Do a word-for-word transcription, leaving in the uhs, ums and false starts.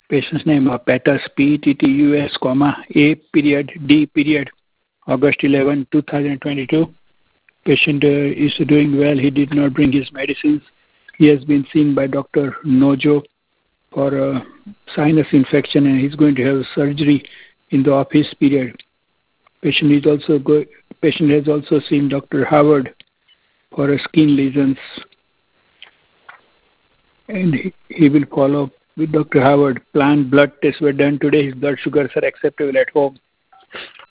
Patient's name uh, Pettus, P E T T U S, comma, A period, D period, August eleventh, two thousand twenty-two. Patient uh, is doing well. He did not bring his medicines. He has been seen by Doctor Nojo for a sinus infection, and he's going to have surgery in the office period. Patient is also go- patient has also seen Doctor Howard for a skin lesions, and he, he will follow up with Doctor Howard. Planned blood tests were done today. His blood sugars are acceptable at home.